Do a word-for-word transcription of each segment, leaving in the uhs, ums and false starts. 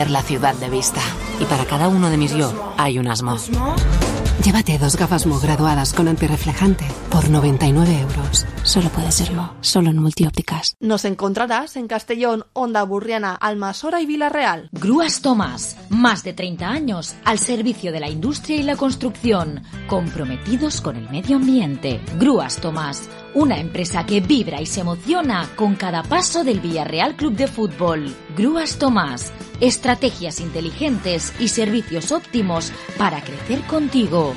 la ciudad de vista. Y para cada uno de mis yo hay un Asmo. Llévate dos gafas Mo graduadas con antirreflejante por noventa y nueve euros. Solo puede ser Mo, solo en Multiópticas. Nos encontrarás en Castellón, Onda Burriana, Almasora y Villarreal. Grúas Tomás, más de treinta años al servicio de la industria y la construcción, comprometidos con el medio ambiente. Grúas Tomás, una empresa que vibra y se emociona con cada paso del Villarreal Club de Fútbol. Grúas Tomás, estrategias inteligentes y servicios óptimos para crecer contigo.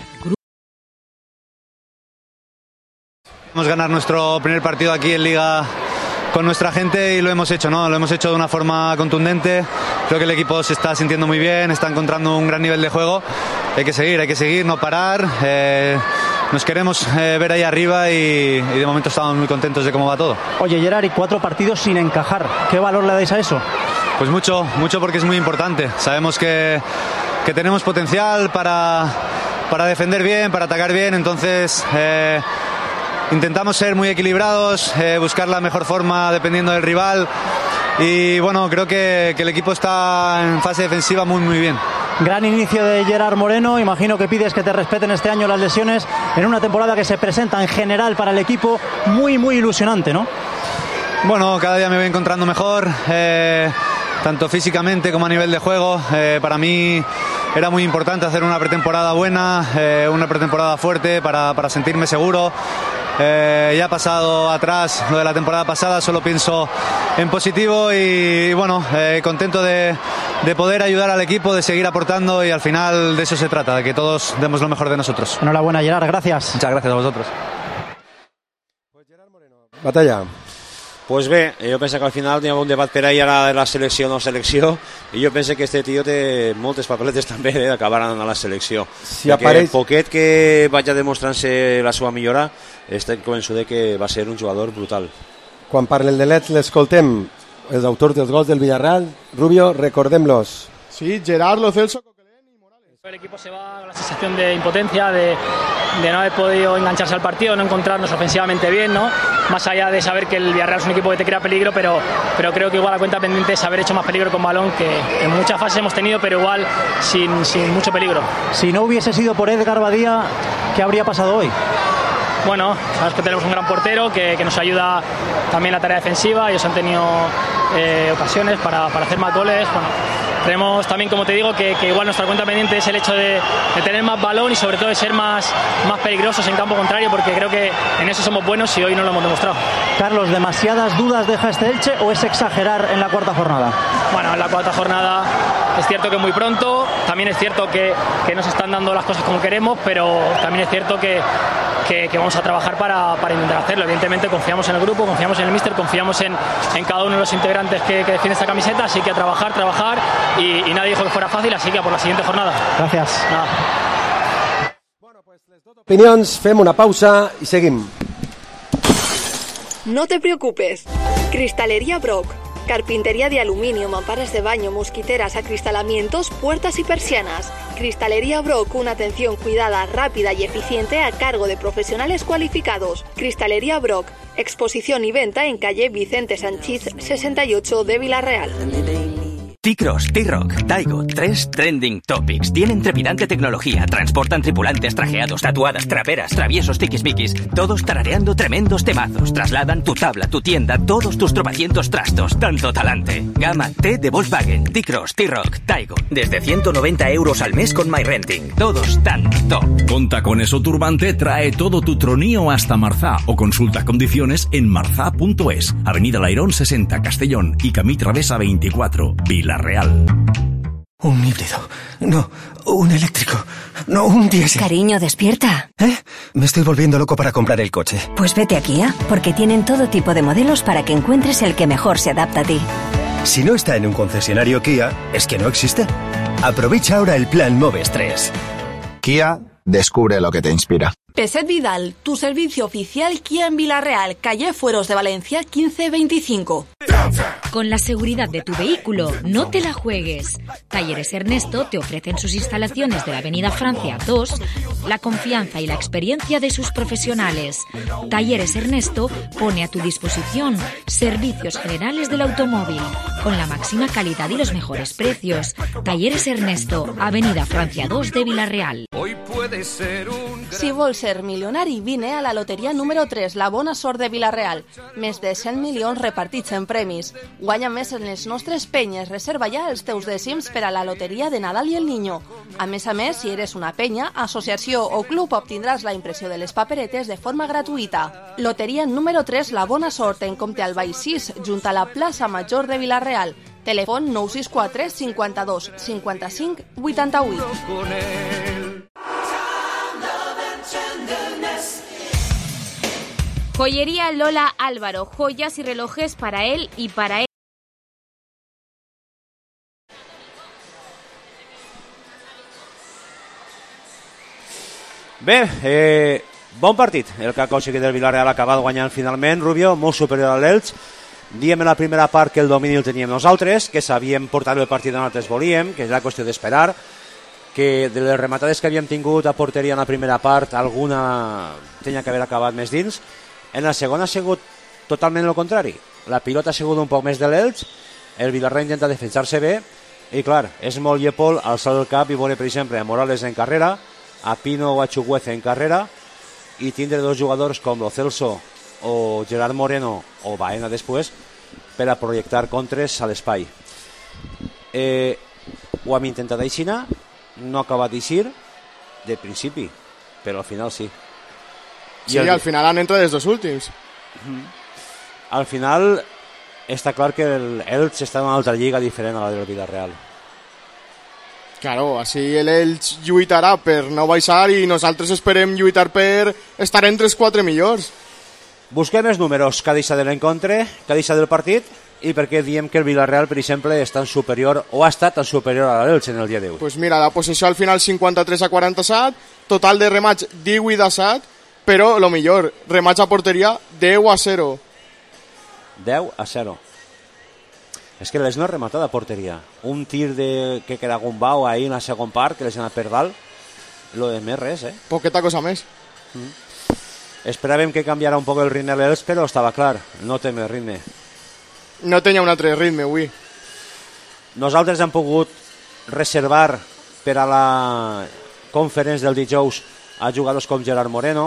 Vamos a ganar nuestro primer partido aquí en Liga con nuestra gente y lo hemos hecho, ¿no? Lo hemos hecho de una forma contundente. Creo que el equipo se está sintiendo muy bien, está encontrando un gran nivel de juego. Hay que seguir, hay que seguir, no parar. Eh, nos queremos eh, ver ahí arriba y, y de momento estamos muy contentos de cómo va todo. Oye, Gerard, y cuatro partidos sin encajar. ¿Qué valor le dais a eso? Pues mucho, mucho porque es muy importante. Sabemos que, que tenemos potencial para, para defender bien, para atacar bien, entonces eh, intentamos ser muy equilibrados, eh, buscar la mejor forma dependiendo del rival y bueno, creo que, que el equipo está en fase defensiva muy muy bien. Gran inicio de Gerard Moreno, imagino que pides que te respeten este año las lesiones en una temporada que se presenta en general para el equipo muy muy ilusionante, ¿no? Bueno, cada día me voy encontrando mejor, eh, tanto físicamente como a nivel de juego. Eh, para mí era muy importante hacer una pretemporada buena, eh, una pretemporada fuerte para, para sentirme seguro. Eh, ya ha pasado atrás lo de la temporada pasada, solo pienso en positivo y, y bueno, eh, contento de, de poder ayudar al equipo, de seguir aportando y al final de eso se trata, de que todos demos lo mejor de nosotros. Enhorabuena, Gerard, gracias. Muchas gracias a vosotros. Batalla. Pues bé, jo penso que al final teníem un debat per ahir ara de la selecció o no selecció i jo penso que este tio té moltes papeletes també d'acabar anant a la selecció. Si perquè apareix... poquet que vaig demostrant-se la seva millora, estic convençut que va ser un jugador brutal. Quan parlen de l'Ets l'escoltem, els autors dels gols del Villarreal. Rubio, recordem-los. Sí, Gerard, Lo Celso, Coquelin y Morales. El equipo se va con la sensación de impotencia, de, de no haber podido engancharse al partido, no encontrarnos ofensivamente bien, ¿no? Más allá de saber que el Villarreal es un equipo que te crea peligro, pero, pero creo que igual la cuenta pendiente es haber hecho más peligro con balón, que en muchas fases hemos tenido, pero igual sin, sin mucho peligro. Si no hubiese sido por Edgar Badía, ¿qué habría pasado hoy? Bueno, sabes que tenemos un gran portero que, que nos ayuda también en la tarea defensiva. Ellos han tenido eh, ocasiones para, para hacer más goles. Bueno, creemos también, como te digo, que, que igual nuestra cuenta pendiente es el hecho de, de tener más balón y sobre todo de ser más, más peligrosos en campo contrario, porque creo que en eso somos buenos y hoy no lo hemos demostrado. Carlos, ¿demasiadas dudas deja este Elche o es exagerar en la cuarta jornada? Bueno, en la cuarta jornada es cierto que muy pronto, también es cierto que, que no se están dando las cosas como queremos, pero también es cierto que Que, que vamos a trabajar para, para intentar hacerlo. Evidentemente confiamos en el grupo, confiamos en el míster, confiamos en, en cada uno de los integrantes que, que defiende esta camiseta, así que a trabajar, trabajar y, y nadie dijo que fuera fácil, así que a por la siguiente jornada. Gracias. Nada. Bueno, pues les dono opinions, fem una pausa y seguim. No te preocupes. Cristalería Brock. Carpintería de aluminio, mamparas de baño, mosquiteras, acristalamientos, puertas y persianas. Cristalería Brock, una atención cuidada, rápida y eficiente a cargo de profesionales cualificados. Cristalería Brock, exposición y venta en calle Vicente Sanchís sesenta y ocho de Villarreal. T-Cross, T-Rock, Taigo, tres trending topics. Tienen trepidante tecnología, transportan tripulantes trajeados, tatuadas, traperas, traviesos, tiquismiquis, todos tarareando tremendos temazos. Trasladan tu tabla, tu tienda, todos tus tropecientos trastos, tanto talante. Gama T de Volkswagen, T-Cross, T-Rock, Taigo. Desde ciento noventa euros al mes con MyRenting. Todos tan top. Conta con eso Turbante, trae todo tu tronío hasta Marzá o consulta condiciones en marzá punto es. Avenida Lairón sesenta, Castellón y Camí Travesa veinticuatro, Vila Real. Un híbrido. No, un eléctrico. No, un diésel. Cariño, despierta. ¿Eh? Me estoy volviendo loco para comprar el coche. Pues vete a Kia, porque tienen todo tipo de modelos para que encuentres el que mejor se adapta a ti. Si no está en un concesionario Kia, es que no existe. Aprovecha ahora el plan Moves tres. Kia, descubre lo que te inspira. Peset Vidal, tu servicio oficial Kia en Villarreal, calle Fueros de Valencia quince veinticinco. Con la seguridad de tu vehículo, no te la juegues. Talleres Ernesto te ofrecen sus instalaciones de la Avenida Francia dos, la confianza y la experiencia de sus profesionales. Talleres Ernesto pone a tu disposición servicios generales del automóvil, con la máxima calidad y los mejores precios. Talleres Ernesto, Avenida Francia dos de Villarreal. Hoy puede ser un... Si vols ser milionari, vine a la loteria número tres, la bona sort de Villarreal. Més de cent milions repartits en premis. Guanya més en les nostres penyes. Reserva ja els teus dècims per a la loteria de Nadal i el Niño. A més a més, si eres una penya, associació o club, obtindràs la impressió de les paperetes de forma gratuïta. Loteria número tres, la bona sort, en Comte Albay sis, junt a la plaça Major de Villarreal. Telèfon nou sis quatre cinquanta-dos cinquanta-cinc vuitanta-vuit. Joyería Lola Álvaro, joyas y relojes para él y para él. Bé, eh, bon partit el que ha aconseguit el Villarreal, ha acabat guanyant finalment. Rubio, molt superior a l'Elx. Diem en la primera part que el domini el teníem nosaltres, que sabíem portar el partit on nosaltres volíem, que era qüestió d'esperar, que de les rematades que havíem tingut a porteria en la primera part, alguna tenia que haver acabat més dins. En la segona ha sigut totalment el contrari. La pilota ha sigut un poc més de l'Elx, el Villarreal intenta defensar-se bé, i clar, és molt llepol alçar el cap i veure, per exemple, a Morales en carrera, a Pino o a Chuguez en carrera, i tindre dos jugadors com Lo Celso o Gerard Moreno o Baena després per a projectar contres a l'espai. Eh, ho hem intentat aixina, no ha acabat d'eixir de principi, però al final sí. Sí, el... al final han entrat els dos últims. Al final està clar que el Elx està en una altra lliga diferent a la del Villarreal. Claro, així l'Elx lluitarà per no baixar i nosaltres esperem lluitar per estar entre els quatre millors. Busquem els números que ha deixat de l'encontre, que ha deixat del partit, i per què diem que el Villarreal, per exemple, és tan superior o ha estat tan superior a l'Elx en el dia d'avui. Pues mira, la possessió al final cinquanta-tres a quaranta-set, total de remats divuit a set, però el millor, remats a porteria deu a zero. deu a zero. És que l'Elx no ha rematat a porteria. Un tir de que queda Gumbau ahir en la segon part, que l'ha anat per dalt, lo de més res, eh? Poqueta cosa més. Mm. Esperàvem que canviara un poc el ritme a l'Elx, però estava clar, no té més ritme. No tenia un altre ritme avui. Nosaltres hem pogut reservar per a la conferència del dijous a jugadors com Gerard Moreno,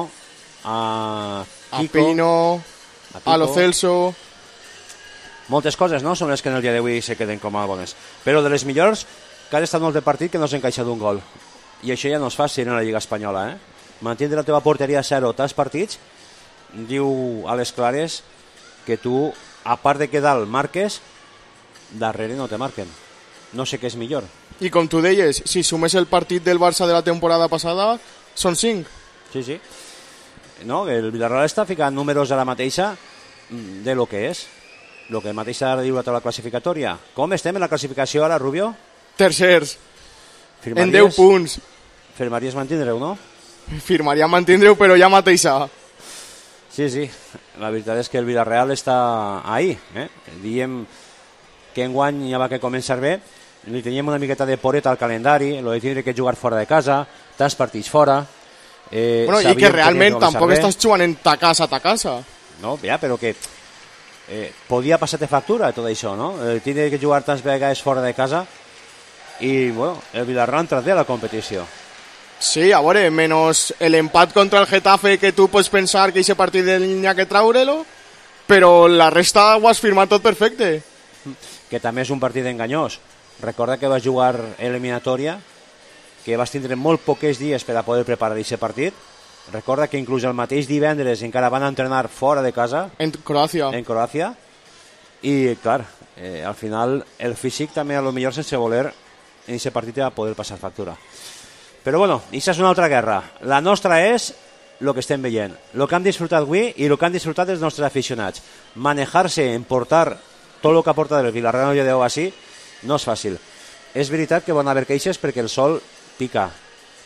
a Kiko, a Pino, a, a Lo Celso. Moltes coses, no?, són les que en el dia d'avui se queden com a bones. Però de les millors, que ha estat molt de partit que no s'ha encaixat un gol. I això ja no és fàcil en la Lliga Espanyola, eh? Mantindre la teva porteria a zero tants partits, diu a les clares que tu, a part de que dalt marques, darrere no te marquen. No sé què és millor. I com tu deies, si sumes el partit del Barça de la temporada passada, són cinc. Sí, sí. No, el Villarreal està ficant números a la mateixa de lo que és. El que mateix ara diu la taula classificatòria. Com estem en la classificació ara, Rubio? Tercers. En deu punts. Firmaries mantindre-ho, no? Firmaria mantindre-ho, però ja mateixa. Sí, sí. La veritat és que el Villarreal està ahí. Eh? Diem que enguany ja va que començar bé. Li teníem una miqueta de poret al calendari, lo de tindre que jugar fora de casa, tants partits fora. Eh, bueno, i que realment que tampoc estàs jugant en ta casa, ta casa. No, ja, però que eh, podia passar-te factura tot això, no? Eh, tindre que jugar tants vegades fora de casa i, bueno, el Villarreal ha entrat bé a la competició. Sí, a veure, menys l'empat contra el Getafe, que tu pots pensar que aquest partit n'hi ha que traure-lo, però la resta ho has firmat tot perfecte. Que també és un partit enganyós. Recorda que vas jugar eliminatòria, que vas tindre molt poques dies per a poder preparar aquest partit. Recorda que inclús el mateix divendres encara van entrenar fora de casa. En Croàcia. En Croàcia. I, clar, eh, al final el físic també a lo millor sense voler en aquest partit va poder passar factura. Però bueno, això és una altra guerra. La nostra és el que estem veient. El que hem disfrutat avui i el que han disfrutat els nostres aficionats. Manejar-se, emportar tot el que ha portat el Villarreal de deu així, no és fàcil. És veritat que van haver queixes perquè el sol pica.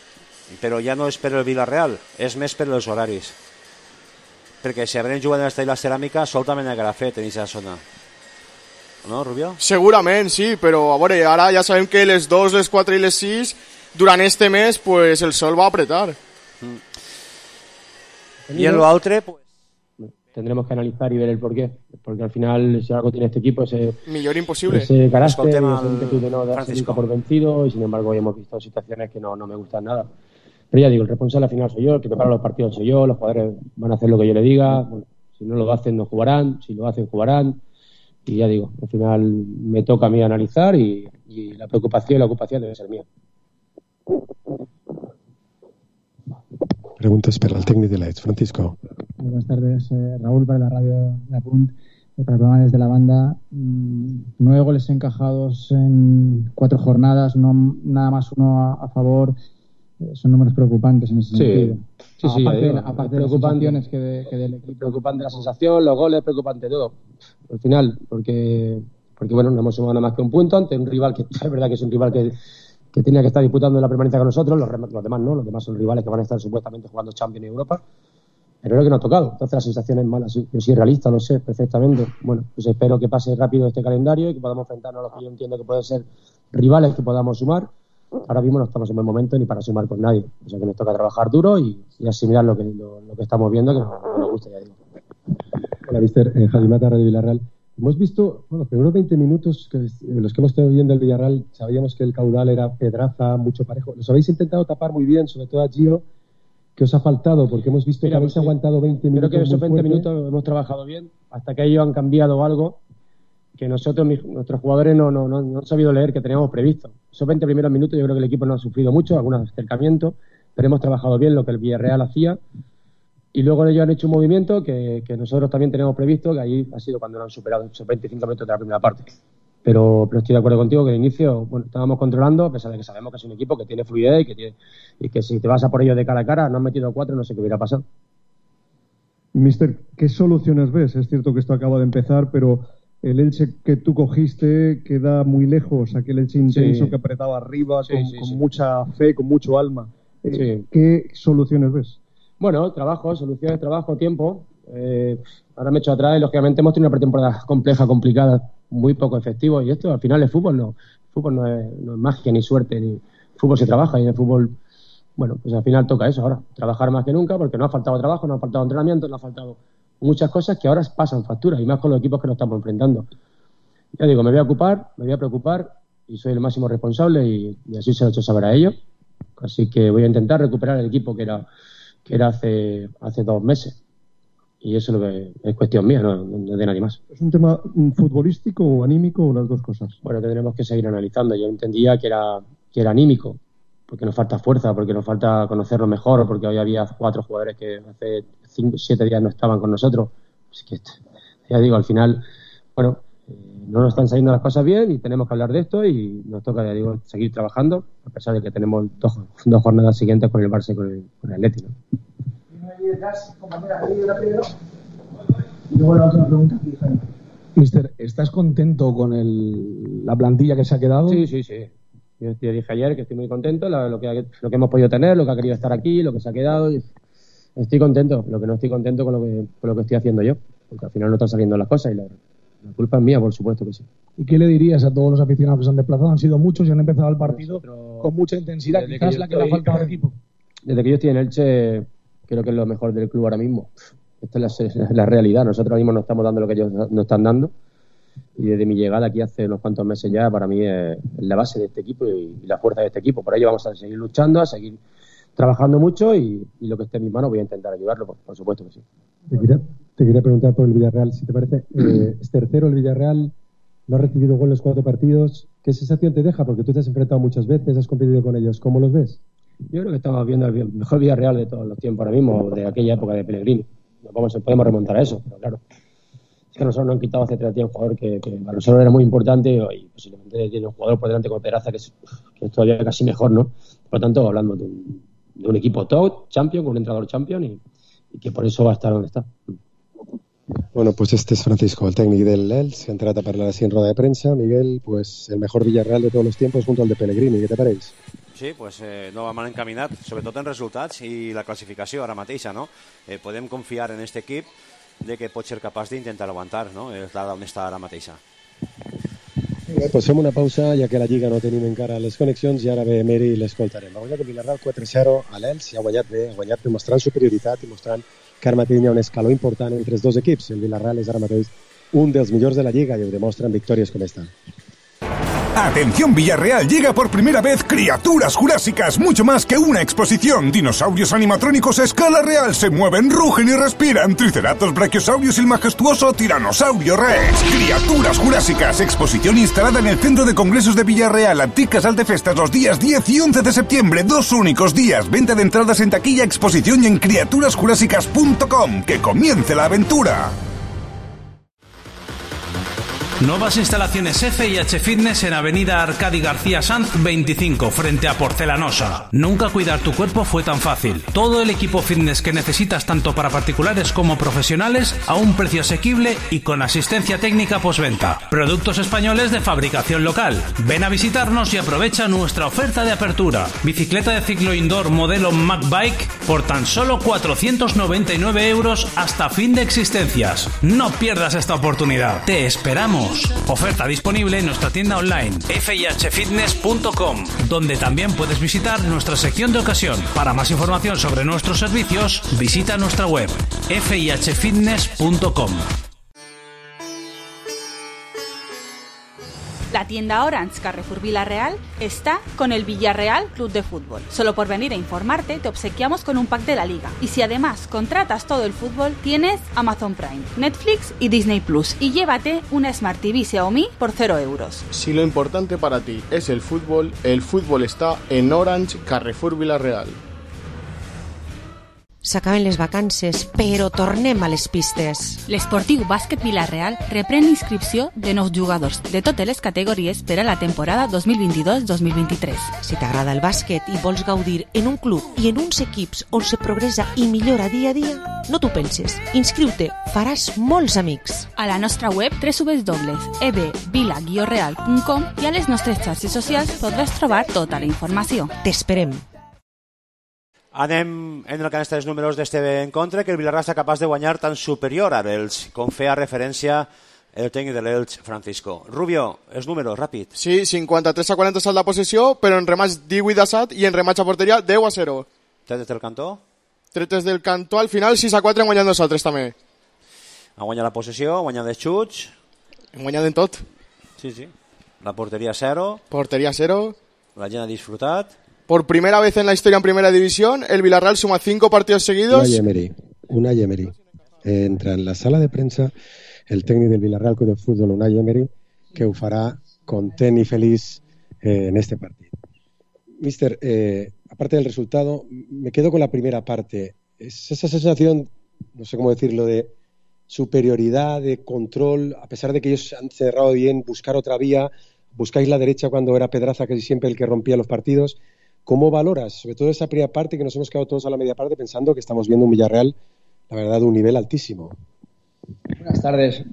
però ja no és per el Villarreal, és més per els horaris, perquè si haurem jugat en l'estadi la ceràmica soltament haurà fet en aquesta zona, no, Rubio? Segurament, sí, però a veure, ara ja sabem que les dos, les quatre i les sis durant este mes pues el sol va a apretar. Mm. Y en lo altre pues tendremos que analizar y ver el porqué, porque al final si algo tiene este equipo ese, Millor imposible. ese carácter, ese al... ímpetu de no darse nunca por vencido, y sin embargo hoy hemos visto situaciones que no, no me gustan nada. Pero ya digo, el responsable al final soy yo, el que prepara los partidos soy yo, los jugadores van a hacer lo que yo les diga, bueno, si no lo hacen no jugarán, si lo hacen jugarán, y ya digo, al final me toca a mí analizar y, y la preocupación y la ocupación debe ser mía. Preguntes per al tècnic de l'Eds, Francisco. Buenas tardes, eh, Raúl, para la radio La Punt, eh, para el programa Desde la Banda. Mm, nueve goles encajados en cuatro jornadas, no nada más uno a, a favor. Eh, son números preocupantes en ese Sí, sentido. sí, sí, aparte, digo, aparte de las sensaciones que, de, que del equipo. Preocupante la sensación, los goles, preocupante todo. Al final, porque, porque bueno, no hemos sumado nada más que un punto ante un rival que es verdad que es un rival que que tenía que estar disputando la permanencia con nosotros, los, los demás no, los demás son rivales que van a estar supuestamente jugando Champions y Europa, pero es lo que nos ha tocado, entonces la sensación es mala, yo soy realista, lo sé perfectamente, bueno, pues espero que pase rápido este calendario y que podamos enfrentarnos a los que yo entiendo que pueden ser rivales que podamos sumar. Ahora mismo no estamos en buen momento ni para sumar con nadie, o sea que nos toca trabajar duro y, y asimilar lo que, lo, lo que estamos viendo, que no, no nos gusta, ya digo. Hola, mister eh, Javi Mata, Radio Villarreal. Hemos visto, bueno, los primeros veinte minutos, que, los que hemos estado viendo el Villarreal, sabíamos que el caudal era pedraza, mucho parejo. Los habéis intentado tapar muy bien, sobre todo a Gio. ¿Qué os ha faltado? Porque hemos visto Mira, que habéis pues, aguantado veinte minutos. Creo que esos veinte fuerte. minutos hemos trabajado bien, hasta que ellos han cambiado algo que nosotros, mis, nuestros jugadores, no, no, no, no han sabido leer que teníamos previsto. Esos veinte primeros minutos yo creo que el equipo no ha sufrido mucho, algunos acercamientos, pero hemos trabajado bien lo que el Villarreal hacía. Y luego ellos han hecho un movimiento que, que nosotros también teníamos previsto, que ahí ha sido cuando nos han superado esos veinticinco minutos de la primera parte. Pero, pero estoy de acuerdo contigo que de inicio bueno, estábamos controlando, a pesar de que sabemos que es un equipo que tiene fluidez y que, tiene, y que si te vas a por ellos de cara a cara, no han metido cuatro, no sé qué hubiera pasado. Mister, ¿qué soluciones ves? Es cierto que esto acaba de empezar, pero el Elche que tú cogiste queda muy lejos, aquel Elche intenso sí. que apretaba arriba, sí, con, sí, con sí. mucha fe, con mucho alma. Eh, sí. ¿Qué soluciones ves? Bueno, trabajo, soluciones, trabajo, tiempo. Eh, ahora me echo atrás y lógicamente hemos tenido una pretemporada compleja, complicada, muy poco efectivo y esto al final es fútbol, no. Fútbol no es, no es magia ni suerte, ni fútbol se trabaja y en el fútbol, bueno, pues al final toca eso ahora, trabajar más que nunca porque no ha faltado trabajo, no ha faltado entrenamiento, no ha faltado muchas cosas que ahora pasan factura y más con los equipos que nos estamos enfrentando. Ya digo, me voy a ocupar, me voy a preocupar y soy el máximo responsable y, y así se lo he hecho saber a ellos. Así que voy a intentar recuperar el equipo que era que era hace hace dos meses y eso es, lo que, es cuestión mía, no, no de nadie más. ¿Es un tema futbolístico o anímico o las dos cosas? Bueno, tendremos que seguir analizando. Yo entendía que era que era anímico porque nos falta fuerza, porque nos falta conocerlo mejor, porque hoy había cuatro jugadores que hace cinco, siete días no estaban con nosotros. Así que ya digo, al final, bueno, eh, no nos están saliendo las cosas bien y tenemos que hablar de esto y nos toca, ya digo, seguir trabajando, a pesar de que tenemos dos, dos jornadas siguientes con el Barça y con el, con el Atleti, ¿no? Y luego la última pregunta. Mister, ¿estás contento con el, la plantilla que se ha quedado? Sí, sí, sí. Yo te dije ayer que estoy muy contento, lo, lo, que, lo que hemos podido tener, lo que ha querido estar aquí, lo que se ha quedado. Estoy contento, lo que no estoy contento con lo que, con lo que estoy haciendo yo, porque al final no están saliendo las cosas y la, la culpa es mía, por supuesto que sí. ¿Y qué le dirías a todos los aficionados que se han desplazado? Han sido muchos y han empezado el partido Nosotros, con mucha intensidad, quizás la que le ha faltado al equipo. Desde que yo estoy en Elche, creo que es lo mejor del club ahora mismo. Esta es la, la realidad. Nosotros ahora mismo no estamos dando lo que ellos nos están dando. Y desde mi llegada aquí hace unos cuantos meses ya, para mí es la base de este equipo y, y la fuerza de este equipo. Por ello vamos a seguir luchando, a seguir trabajando mucho y, y lo que esté en mis manos voy a intentar ayudarlo, por, por supuesto que sí. Te quería, te quería preguntar por el Villarreal, si te parece. Eh, es tercero el Villarreal, no ha recibido gol en los cuatro partidos. ¿Qué sensación te deja? Porque tú te has enfrentado muchas veces, has competido con ellos. ¿Cómo los ves? Yo creo que estamos viendo el mejor Villarreal de todos los tiempos ahora mismo, de aquella época de Pellegrini. Nos vamos, podemos remontar a eso, pero claro. Es que nosotros nos han quitado hace tres días un jugador que, que para nosotros era muy importante y posiblemente tiene un jugador por delante con Peraza que es, que es todavía casi mejor, ¿no? Por lo tanto, hablando de un, de un equipo top, champion, con un entrenador champion y, y que por eso va a estar donde está. Bueno, pues este es Francisco, el técnico del Elche, que ha entrat a parlar así en roda de prensa. Miguel, pues el mejor Villarreal de todos los tiempos junto al de Pellegrini. ¿Qué te parece? Sí, pues eh, no va mal encaminat, sobretot en resultats i la classificació ara mateixa, no? Eh, podem confiar en aquest equip de que pot ser capaç d'intentar aguantar, no? És on està ara mateixa. Bé, pues fem una pausa, ja que la Lliga no tenim encara les connexions, i ara ve Emery i l'escoltarem. Ha guanyat el Villarreal quatre zero a l'Elx, i ha guanyat bé, ha guanyat demostrant superioritat i mostrant que ara mateix hi ha un escaló important entre els dos equips. El Villarreal és ara mateix un dels millors de la Lliga i ho demostra en victòries com esta. Atención Villarreal, llega por primera vez Criaturas Jurásicas, mucho más que una exposición. Dinosaurios animatrónicos a escala real se mueven, rugen y respiran. Triceratops, Brachiosaurios y el majestuoso Tiranosaurio Rex. Criaturas Jurásicas, exposición instalada en el Centro de Congresos de Villarreal, Antic Casal de Festas, los días diez y once de septiembre, dos únicos días. Venta de entradas en taquilla, exposición y en criaturas jurásicas punto com. ¡Que comience la aventura! Nuevas instalaciones F I H Fitness en Avenida Arcadi García Sanz veinticinco, frente a Porcelanosa. Nunca cuidar tu cuerpo fue tan fácil. Todo el equipo fitness que necesitas tanto para particulares como profesionales a un precio asequible y con asistencia técnica postventa. Productos españoles de fabricación local. Ven a visitarnos y aprovecha nuestra oferta de apertura. Bicicleta de ciclo indoor modelo Mac Bike por tan solo cuatrocientos noventa y nueve euros hasta fin de existencias. No pierdas esta oportunidad. Te esperamos. Oferta disponible en nuestra tienda online f i h fitness punto com, donde también puedes visitar nuestra sección de ocasión. Para más información sobre nuestros servicios, visita nuestra web f i h fitness punto com. La tienda Orange Carrefour Villarreal está con el Villarreal Club de Fútbol. Solo por venir a informarte te obsequiamos con un pack de la Liga. Y si además contratas todo el fútbol, tienes Amazon Prime, Netflix y Disney Plus. Y llévate una Smart T V Xiaomi por cero euros. Si lo importante para ti es el fútbol, el fútbol está en Orange Carrefour Villarreal. S'acaben les vacances, però tornem a les pistes. L'Esportiu Bàsquet Villarreal reprèn l'inscripció de nous jugadors de totes les categories per a la temporada dos mil vint-i-dos dos mil vint-i-tres. Si t'agrada el bàsquet i vols gaudir en un club i en uns equips on se progressa i millora dia a dia, no t'ho penses. Inscriu-te, faràs molts amics. A la nostra web w w w punt e b vila guió real punt com i a les nostres xarxes socials podràs trobar tota la informació. T'esperem. Anem en el canasta dels números d'este encontre, que el Villarreal està capaç de guanyar tan superior a l'Elx, com feia referència el tècnic de l'Elx, Francisco. Rubio, els números, ràpid. Sí, cinquanta-tres a quaranta és la possessió, però en remats divuit a set i en remats a porteria deu a zero. Tretes del cantó? Tretes del cantó, al final sis a quatre han guanyat nosaltres també. Ha guanyat la possessió, ha guanyat els xuts. Han guanyat en tot. Sí, sí. La porteria zero. Porteria zero. La gent ha disfrutat. Por primera vez en la historia en primera división, el Villarreal suma cinco partidos seguidos. Unai Emery, Unai Emery. Eh, entra en la sala de prensa el técnico del Villarreal Club de Fútbol, Unai Emery, que ho farà content y feliz eh, en este partido. Mister, eh, aparte del resultado, me quedo con la primera parte. Es esa sensación, no sé cómo decirlo, de superioridad, de control, a pesar de que ellos han cerrado bien, buscar otra vía, buscáis la derecha cuando era Pedraza, que es siempre el que rompía los partidos. ¿Cómo valoras, sobre todo esa primera parte, que nos hemos quedado todos a la media parte pensando que estamos viendo un Villarreal, la verdad, de un nivel altísimo? Buenas tardes.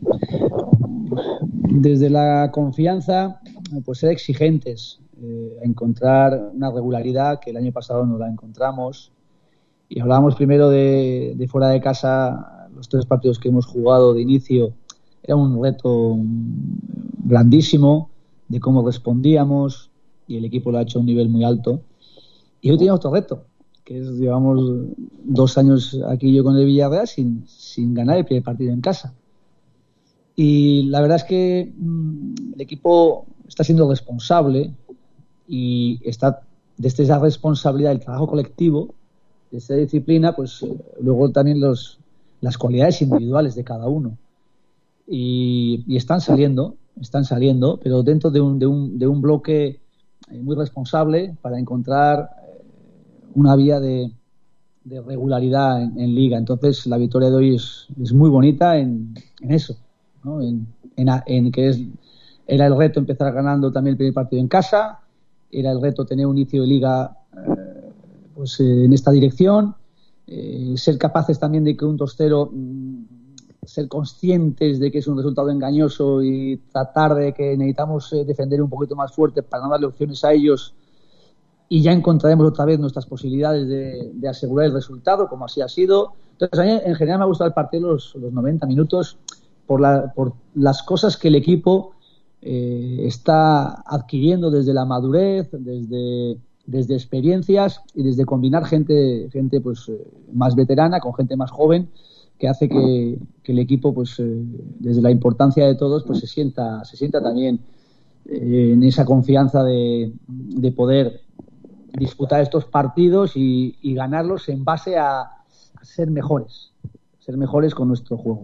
Desde la confianza, pues ser exigentes, eh, encontrar una regularidad que el año pasado no la encontramos. Y hablábamos primero de, de fuera de casa, los tres partidos que hemos jugado de inicio, era un reto grandísimo de cómo respondíamos y el equipo lo ha hecho a un nivel muy alto. Y hoy tenía otro reto, que es, llevamos dos años aquí yo con el Villarreal sin, sin ganar el primer partido en casa. Y la verdad es que mmm, el equipo está siendo responsable y está desde esa responsabilidad del trabajo colectivo, de esa disciplina, pues eh, luego también los, las cualidades individuales de cada uno. Y, y están saliendo, están saliendo, pero dentro de un, de un, de un bloque muy responsable para encontrar una vía de, de regularidad en, en Liga. Entonces la victoria de hoy es, es muy bonita en, en eso, ¿no? en, en, en que es, era el reto empezar ganando también el primer partido en casa, era el reto tener un inicio de Liga eh, pues eh, en esta dirección, eh, ser capaces también de que un dos cero, mm, ser conscientes de que es un resultado engañoso y tratar de que necesitamos eh, defender un poquito más fuerte para no darle opciones a ellos y ya encontraremos otra vez nuestras posibilidades de, de asegurar el resultado, como así ha sido. Entonces, a mí en general me ha gustado el partido los, los noventa minutos por, la, por las cosas que el equipo eh, está adquiriendo desde la madurez, desde, desde experiencias y desde combinar gente, gente pues más veterana con gente más joven, que hace que, que el equipo, pues eh, desde la importancia de todos, pues se sienta, se sienta también eh, en esa confianza de, de poder disputar estos partidos y, y ganarlos en base a, a ser mejores, ser mejores con nuestro juego.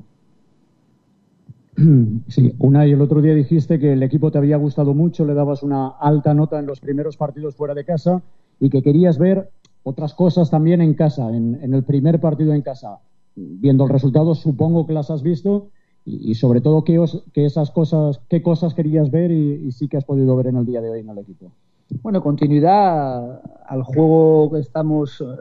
Sí, Unai, el otro día dijiste que el equipo te había gustado mucho, le dabas una alta nota en los primeros partidos fuera de casa y que querías ver otras cosas también en casa, en, en el primer partido en casa. Viendo el resultado, supongo que las has visto y, y sobre todo qué, os, qué esas cosas, qué cosas querías ver y, y sí que has podido ver en el día de hoy en el equipo. Bueno, continuidad al juego que estamos eh,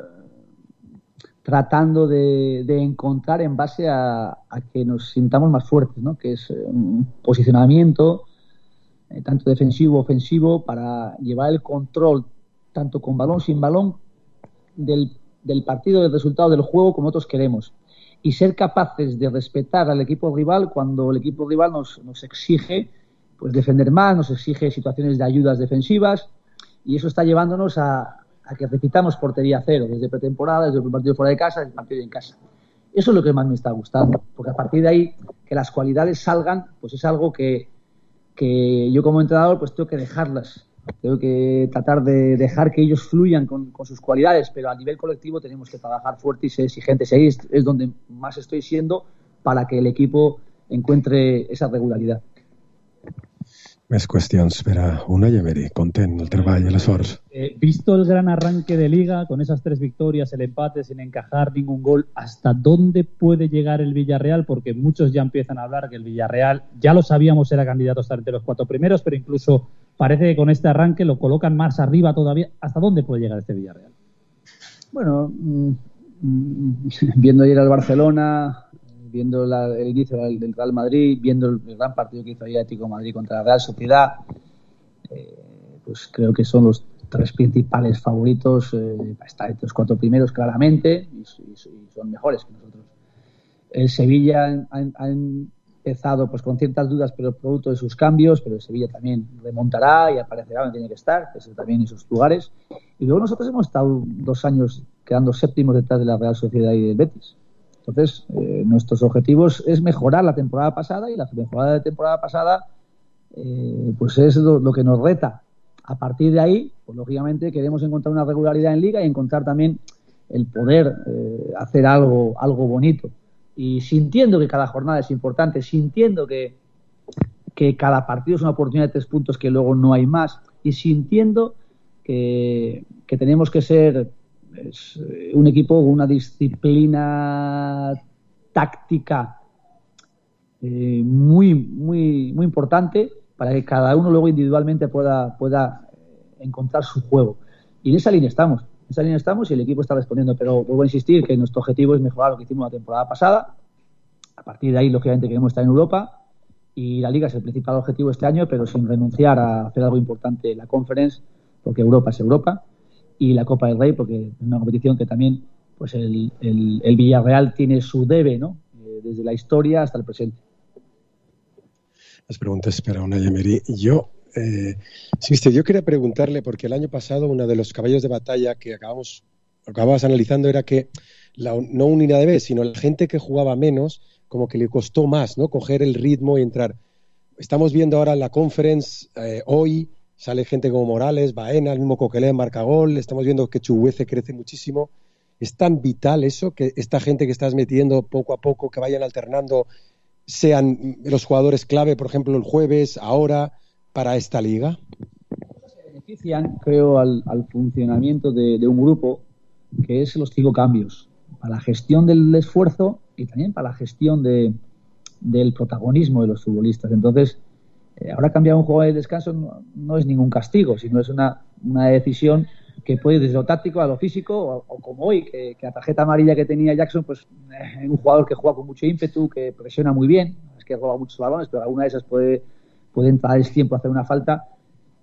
tratando de, de encontrar en base a, a que nos sintamos más fuertes, ¿no? Que es un posicionamiento eh, tanto defensivo ofensivo para llevar el control tanto con balón sin balón del, del partido, del resultado del juego como nosotros queremos. Y ser capaces de respetar al equipo rival cuando el equipo rival nos, nos exige pues defender más, nos exige situaciones de ayudas defensivas, y eso está llevándonos a, a que repitamos portería cero desde pretemporada, desde el partido fuera de casa, desde el partido en casa. Eso es lo que más me está gustando, porque a partir de ahí que las cualidades salgan, pues es algo que, que yo como entrenador pues tengo que dejarlas, tengo que tratar de dejar que ellos fluyan con, con sus cualidades, pero a nivel colectivo tenemos que trabajar fuerte y ser exigentes. Ahí es, es donde más estoy siendo para que el equipo encuentre esa regularidad. Més qüestions per a Unai Emery, content el treball i l'esforç. Eh, visto el gran arranque de Liga, con esas tres victorias, el empate sin encajar ningún gol, ¿hasta dónde puede llegar el Villarreal? Porque muchos ya empiezan a hablar que el Villarreal, ya lo sabíamos, era candidato a estar entre los cuatro primeros, pero incluso parece que con este arranque lo colocan más arriba todavía. ¿Hasta dónde puede llegar este Villarreal? Bueno, mmm, mmm, viendo ayer al Barcelona, viendo la, el inicio del Real Madrid, viendo el, el gran partido que hizo ayer Atlético de Madrid contra la Real Sociedad, eh, pues creo que son los tres principales favoritos eh, para estar entre los cuatro primeros claramente, y, y, y son mejores que nosotros. El Sevilla ha, ha empezado pues con ciertas dudas, pero producto de sus cambios, pero el Sevilla también remontará y aparecerá donde tiene que estar, que es también en sus lugares. Y luego nosotros hemos estado dos años quedando séptimos detrás de la Real Sociedad y del Betis. Entonces, eh, nuestros objetivos es mejorar la temporada pasada, y la mejorada de temporada pasada eh, pues es lo, lo que nos reta. A partir de ahí, pues lógicamente queremos encontrar una regularidad en Liga y encontrar también el poder eh, hacer algo, algo bonito. Y sintiendo que cada jornada es importante, sintiendo que, que cada partido es una oportunidad de tres puntos que luego no hay más, y sintiendo que, que tenemos que ser es un equipo con una disciplina táctica eh, muy muy muy importante para que cada uno luego individualmente pueda pueda encontrar su juego, y en esa línea estamos en esa línea estamos y el equipo está respondiendo, pero vuelvo a insistir que nuestro objetivo es mejorar lo que hicimos la temporada pasada. A partir de ahí lógicamente queremos estar en Europa, y la Liga es el principal objetivo este año, pero sin renunciar a hacer algo importante en la Conference, porque Europa es Europa, y la Copa del Rey, porque es una competición que también pues el, el, el Villarreal tiene su debe, ¿no? Eh, desde la historia hasta el presente. Las preguntas para Unai Emery. Yo, eh, sí, yo quería preguntarle, porque el año pasado uno de los caballos de batalla que acabamos, acababas analizando era que la, no unidad de B, sino la gente que jugaba menos, como que le costó más, ¿no? Coger el ritmo y entrar. Estamos viendo ahora la Conference eh, hoy. Sale gente como Morales, Baena, el mismo Coquelin marca gol. Estamos viendo que Chuguece crece muchísimo. ¿Es tan vital eso, que esta gente que estás metiendo poco a poco, que vayan alternando, sean los jugadores clave, por ejemplo, el jueves, ahora, para esta liga? Se benefician, creo, al, al funcionamiento de, de un grupo, que es los cinco cambios, para la gestión del esfuerzo y también para la gestión de, del protagonismo de los futbolistas. Entonces, Eh, ahora cambiar un juego de descanso no, no es ningún castigo, sino es una, una decisión que puede ir desde lo táctico a lo físico, o, o como hoy, que, que la tarjeta amarilla que tenía Jackson, pues eh, un jugador que juega con mucho ímpetu, que presiona muy bien, es que roba muchos balones, pero alguna de esas puede, puede entrar el tiempo a hacer una falta,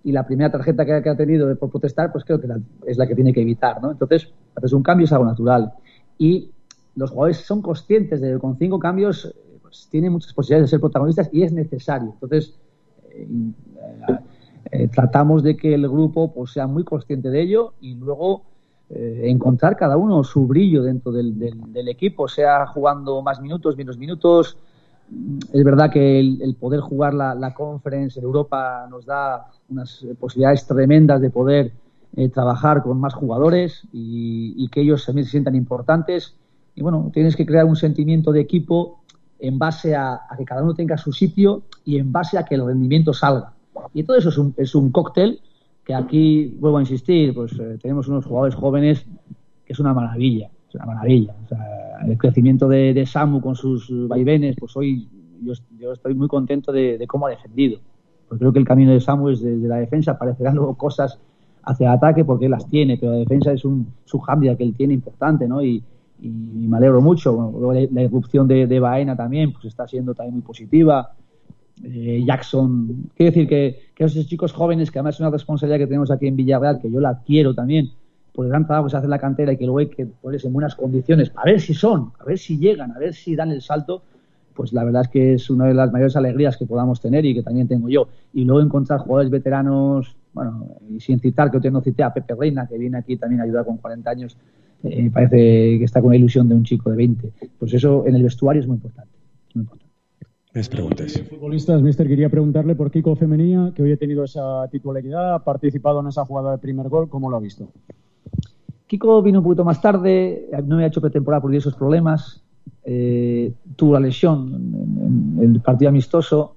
y la primera tarjeta que, que ha tenido por protestar, pues creo que la, es la que tiene que evitar, ¿no? Entonces, haces un cambio es algo natural. Y los jugadores son conscientes de que con cinco cambios pues, tienen muchas posibilidades de ser protagonistas y es necesario. Entonces, eh, eh, eh, tratamos de que el grupo pues, sea muy consciente de ello y luego eh, encontrar cada uno su brillo dentro del, del, del equipo, sea jugando más minutos, menos minutos. Es verdad que el, el poder jugar la, la Conference en Europa nos da unas posibilidades tremendas de poder eh, trabajar con más jugadores y, y que ellos también se sientan importantes. Y bueno, tienes que crear un sentimiento de equipo en base a, a que cada uno tenga su sitio y en base a que el rendimiento salga. Y todo eso es un, es un cóctel que aquí, vuelvo a insistir, pues eh, tenemos unos jugadores jóvenes que es una maravilla, es una maravilla. O sea, el crecimiento de, de Samu con sus vaivenes, pues hoy yo, yo estoy muy contento de, de cómo ha defendido. Porque creo que el camino de Samu es desde la defensa, aparecerán luego cosas hacia el ataque porque él las tiene, pero la defensa es un subhandicap que él tiene importante, ¿no? Y y me alegro mucho. Bueno, la irrupción de, de Baena también pues está siendo también muy positiva. eh, Jackson, quiero decir que, que esos chicos jóvenes, que además es una responsabilidad que tenemos aquí en Villarreal, que yo la adquiero también por el gran trabajo que se hace en la cantera y que luego hay que ponerse en buenas condiciones a ver si son, a ver si llegan, a ver si dan el salto, pues la verdad es que es una de las mayores alegrías que podamos tener y que también tengo yo. Y luego encontrar jugadores veteranos, bueno, y sin citar, que yo no cité a Pepe Reina, que viene aquí también a ayudar con cuarenta años. Me eh, parece que está con la ilusión de un chico de veinte. Pues eso en el vestuario es muy importante. Muy importante. Les preguntes. Futbolistas, mister, quería preguntarle por Kiko Femenía, que hoy ha tenido esa titularidad, ha participado en esa jugada de primer gol, ¿cómo lo ha visto? Kiko vino un poquito más tarde, no me ha hecho pretemporada por esos problemas, eh, tuvo la lesión en, en el partido amistoso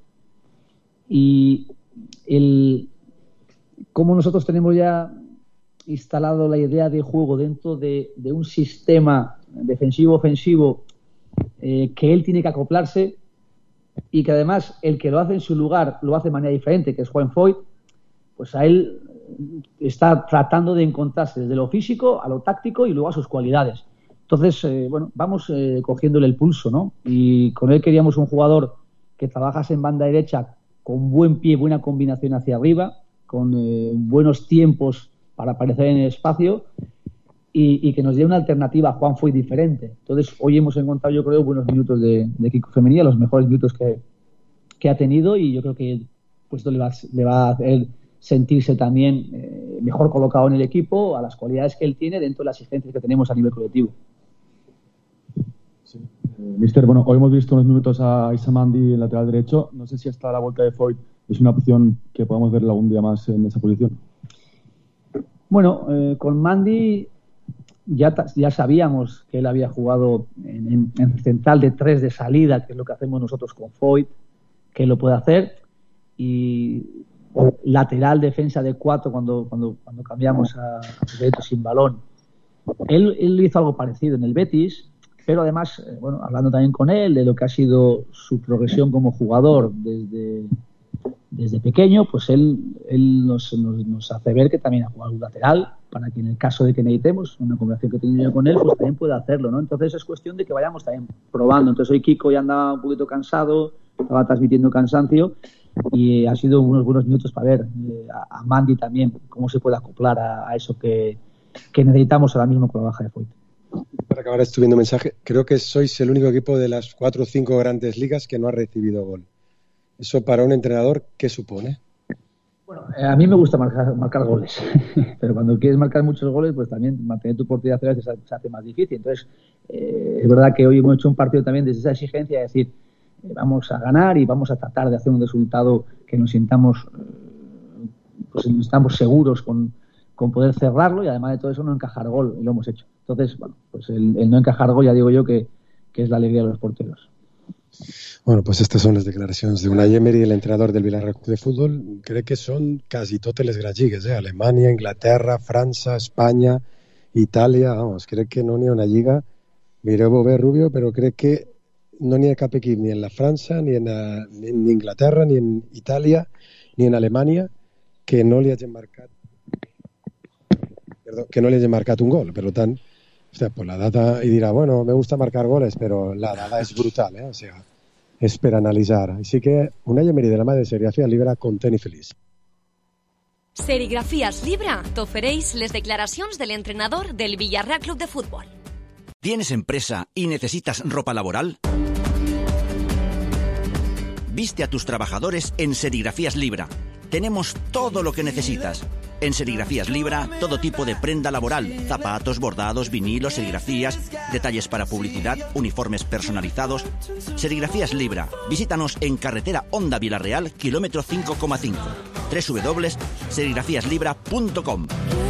y el, como nosotros tenemos ya instalado la idea de juego dentro de, de un sistema defensivo-ofensivo eh, que él tiene que acoplarse y que además el que lo hace en su lugar lo hace de manera diferente, que es Juan Foyt, pues a él está tratando de encontrarse desde lo físico a lo táctico y luego a sus cualidades. Entonces, eh, bueno, vamos eh, cogiéndole el pulso, ¿no? Y con él queríamos un jugador que trabajase en banda derecha con buen pie, buena combinación hacia arriba, con eh, buenos tiempos para aparecer en el espacio y, y que nos dé una alternativa a Juan Foyt diferente. Entonces, hoy hemos encontrado, yo creo, buenos minutos de, de Kiko Femenía, los mejores minutos que, que ha tenido y yo creo que pues, esto le va, le va a hacer sentirse también eh, mejor colocado en el equipo a las cualidades que él tiene dentro de las exigencias que tenemos a nivel colectivo. Sí. Eh, mister, bueno, hoy hemos visto unos minutos a Issa Mandi en lateral derecho. No sé si hasta la vuelta de Foyt es una opción que podamos verla un día más en esa posición. Bueno, eh, con Mandi ya, ya sabíamos que él había jugado en, en, en central de tres de salida, que es lo que hacemos nosotros con Foyt, que él lo puede hacer, y lateral defensa de cuatro cuando, cuando, cuando cambiamos a, a derecho sin balón. Él, él hizo algo parecido en el Betis, pero además, eh, bueno, hablando también con él de lo que ha sido su progresión como jugador desde... desde pequeño, pues él, él nos, nos, nos hace ver que también ha jugado un lateral para que en el caso de que necesitemos una conversación que he tenido yo con él, pues también pueda hacerlo, ¿no? Entonces es cuestión de que vayamos también probando. Entonces hoy Kiko ya andaba un poquito cansado, estaba transmitiendo cansancio y ha sido unos buenos minutos para ver eh, a, a Mandi también cómo se puede acoplar a, a eso que, que necesitamos ahora mismo con la baja de Foyt. Para acabar, estoy viendo un mensaje. Creo que sois el único equipo de las cuatro o cinco grandes ligas que no ha recibido gol. ¿Eso para un entrenador qué supone? Bueno, eh, a mí me gusta marcar, marcar goles, pero cuando quieres marcar muchos goles, pues también mantener tu portería a veces se hace más difícil. Entonces, eh, es verdad que hoy hemos hecho un partido también desde esa exigencia, es decir, eh, vamos a ganar y vamos a tratar de hacer un resultado que nos sintamos, eh, pues nos estamos seguros con, con poder cerrarlo y además de todo eso no encajar gol, y lo hemos hecho. Entonces, bueno, pues el, el no encajar gol ya digo yo que, que es la alegría de los porteros. Bueno, pues estas son las declaracions d'Unai Emery, el entrenador del Villarreal de Fútbol. Crec que són quasi totes les grans lligues, eh? Alemanya, Inglaterra, França, Espanya, Itàlia, vamos, crec que no n'hi ha una lliga, mireu-ho bé, Rubio, però crec que no n'hi ha cap equip ni en la França, ni en, la, ni en Inglaterra, ni en Itàlia, ni en Alemanya, que no li hagin marcat perdó, que no li hagin marcat un gol. Per tant, hostia, pues la data, y dirá, bueno, me gusta marcar goles, pero la data es brutal, ¿eh? O sea, es per analitzar. Així que Unai Emery de la mà de Serigrafia Libera content i feliç. Serigrafías Libra t'ofereix les declaracions de l'entrenador del Villarreal Club de Fútbol. ¿Tienes empresa y necesitas ropa laboral? Viste a tus trabajadores en Serigrafías Libra. Tenemos todo lo que necesitas. En Serigrafías Libra, todo tipo de prenda laboral, zapatos, bordados, vinilos, serigrafías, detalles para publicidad, uniformes personalizados. Serigrafías Libra. Visítanos en carretera Honda Villarreal, kilómetro cinco coma cinco. doble u doble u doble u punto serigrafías libra punto com.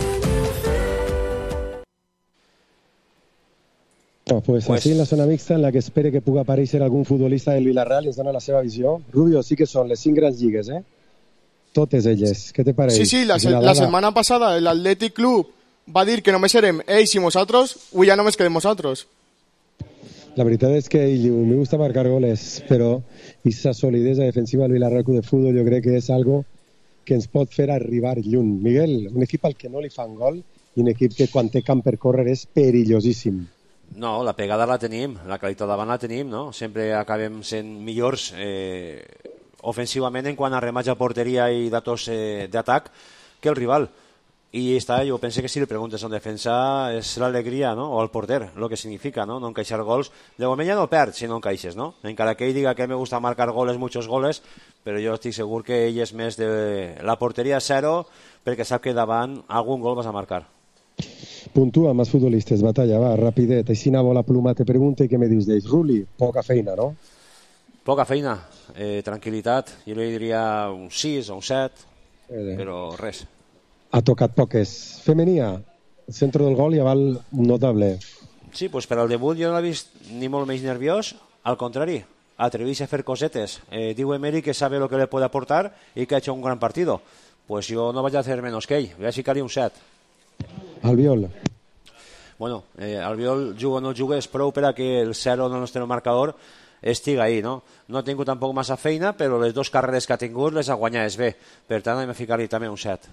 No, pues, pues así en la zona mixta, en la que espere que puga aparèixer algun futbolista del Villarreal i ens dona la seva visió. Rubio, sí que són les cinc grans lligues, eh? Totes elles. Què te pareix? Sí, sí, la, se la setmana passada el Athletic Club va dir que només serem ells i nosaltres, avui ja només quedem nosaltres. La veritat és que me gusta marcar goles, però aquesta solidesa defensiva del Villarreal Club de Fútbol jo crec que és algo que ens pot fer arribar lluny. Miguel, un equip al que no li fan gol i un equip que quan té camp per córrer és perillosíssim. No, la pegada la tenim, la qualitat davant la tenim, no? Sempre acabem sent millors eh, ofensivament en quant a rematge a porteria i datos eh, d'atac que el rival. I està, jo penso que si li preguntes a un defensa és l'alegria, no? O al porter, el que significa, no? No encaixar gols. De moment ja no perds si no encaixes, no? Encara que ell diga que me gusta marcar goles, muchos goles, però jo estic segur que ell és més de la porteria zero perquè sap que davant algun gol vas a marcar. Puntúa más futbolistes, Batalla, va, rapidet. Així anava la pluma, te pregunta i què me dius d'ells? Ruli, poca feina, no? Poca feina, eh, tranquil·litat. Jo li diria un sis o un set, eh. però res. Ha tocat poques. Femenia, el centre del gol i aval notable. Sí, pues per al debut jo no l'he vist ni molt més nerviós, al contrari, atrevís a fer cosetes. Eh, diu Emery que sabe lo que le puede aportar i que ha hecho un gran partido. Pues yo no vaig a hacer menos que ell, voy a ficar-hi un set. Albiol. Bueno, eh, Albiol, juga o no juga, és prou per a que el zero del nostre marcador estiga ahí, no? No ha tingut tampoc massa feina, però les dues carreres que ha tingut les ha guanyades bé. Per tant, hem de ficar-hi també un set.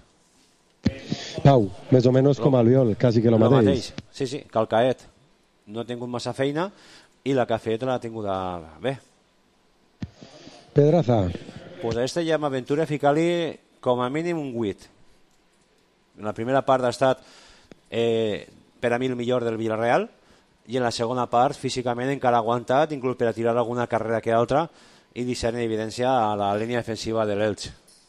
Pau, més o menys com Albiol, quasi que el mateix. mateix. Sí, sí, Calcaet no ha tingut massa feina i la que ha fet l'ha tingut bé. Pedraza. Pues a este ja m'aventura a ficar-li com a mínim un vuit. En la primera part ha estat eh, per a mi el millor del Villarreal i en la segona part físicament encara ha aguantat, inclús per a tirar alguna carrera que altra i deixar en evidència a la línia defensiva de l'Elx.